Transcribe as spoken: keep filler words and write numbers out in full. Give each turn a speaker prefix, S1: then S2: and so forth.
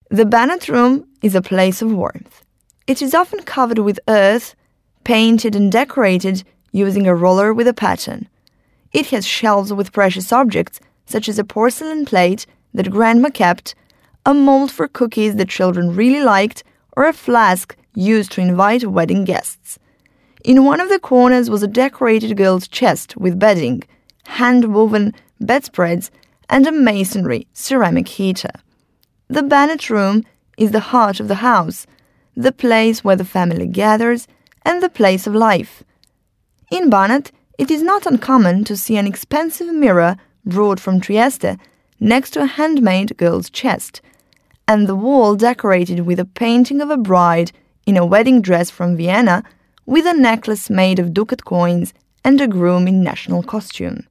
S1: The Banat room is a place of warmth. It is often covered with earth, painted and decorated using a roller with a pattern. It has shelves with precious objects, such as a porcelain plate that grandma kept, a mold for cookies that children really liked, or a flask used to invite wedding guests. In one of the corners was a decorated girl's chest with bedding, hand-woven bedspreads, and a masonry ceramic heater. The Banat room is the heart of the house, the place where the family gathers, and the place of life. In Banat, it is not uncommon to see an expensive mirror brought from Trieste next to a handmade girl's chest, and the wall decorated with a painting of a bride in a wedding dress from Vienna with a necklace made of ducat coins and a groom in national costume.